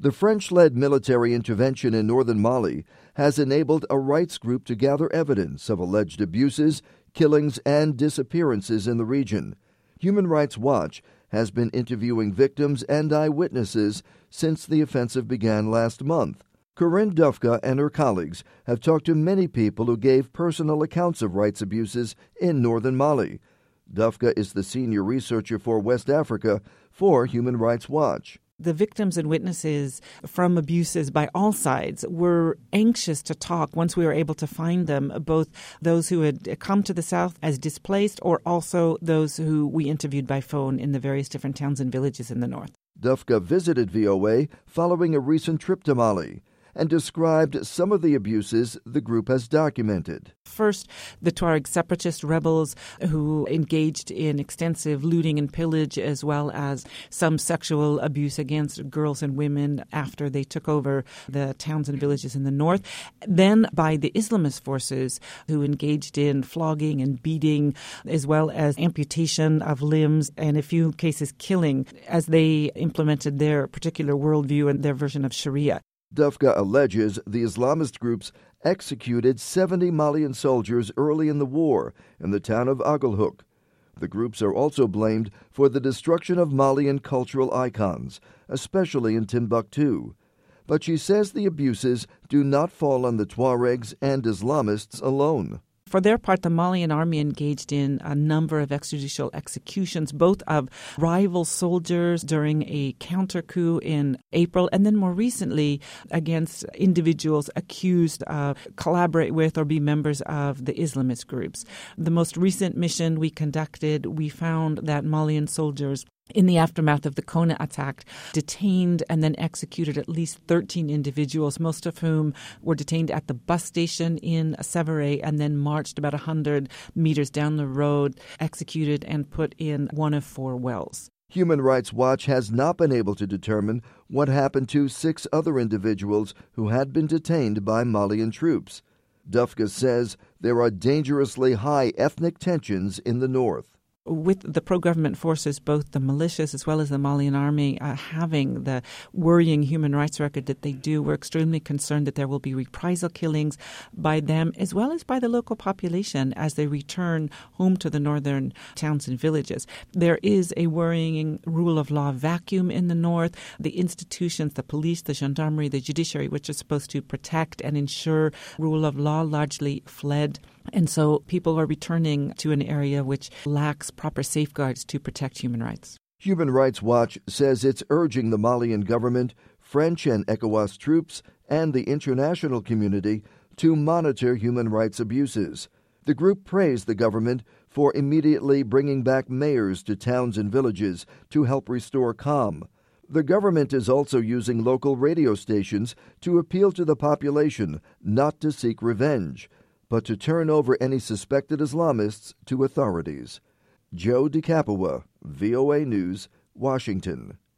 The French-led military intervention in northern Mali has enabled a rights group to gather evidence of alleged abuses, killings, and disappearances in the region. Human Rights Watch has been interviewing victims and eyewitnesses since the offensive began last month. Corinne Dufka and her colleagues have talked to many people who gave personal accounts of rights abuses in northern Mali. Dufka is the senior researcher for West Africa for Human Rights Watch. The victims and witnesses from abuses by all sides were anxious to talk once we were able to find them, both those who had come to the south as displaced or also those who we interviewed by phone in the various different towns and villages in the north. Dufka visited VOA following a recent trip to Mali and described some of the abuses the group has documented. First, the Tuareg separatist rebels who engaged in extensive looting and pillage, as well as some sexual abuse against girls and women after they took over the towns and villages in the north. Then by the Islamist forces who engaged in flogging and beating, as well as amputation of limbs and in a few cases killing, as they implemented their particular worldview and their version of Sharia. Dufka alleges the Islamist groups executed 70 Malian soldiers early in the war in the town of Agalhouk. The groups are also blamed for the destruction of Malian cultural icons, especially in Timbuktu. But she says the abuses do not fall on the Tuaregs and Islamists alone. For their part, the Malian army engaged in a number of extrajudicial executions, both of rival soldiers during a counter-coup in April, and then more recently against individuals accused of collaborate with or be members of the Islamist groups. The most recent mission we conducted, we found that Malian soldiers in the aftermath of the Kona attack, detained and then executed at least 13 individuals, most of whom were detained at the bus station in Sévaré and then marched about 100 meters down the road, executed and put in one of 4 wells. Human Rights Watch has not been able to determine what happened to 6 other individuals who had been detained by Malian troops. Dufka says there are dangerously high ethnic tensions in the north. With the pro-government forces, both the militias as well as the Malian army, having the worrying human rights record that they do, we're extremely concerned that there will be reprisal killings by them as well as by the local population as they return home to the northern towns and villages. There is a worrying rule of law vacuum in the north. The institutions, the police, the gendarmerie, the judiciary, which are supposed to protect and ensure rule of law, largely fled. And so people are returning to an area which lacks proper safeguards to protect human rights. Human Rights Watch says it's urging the Malian government, French and ECOWAS troops, and the international community to monitor human rights abuses. The group praised the government for immediately bringing back mayors to towns and villages to help restore calm. The government is also using local radio stations to appeal to the population not to seek revenge, but to turn over any suspected Islamists to authorities. Joe DeCapua, VOA News, Washington.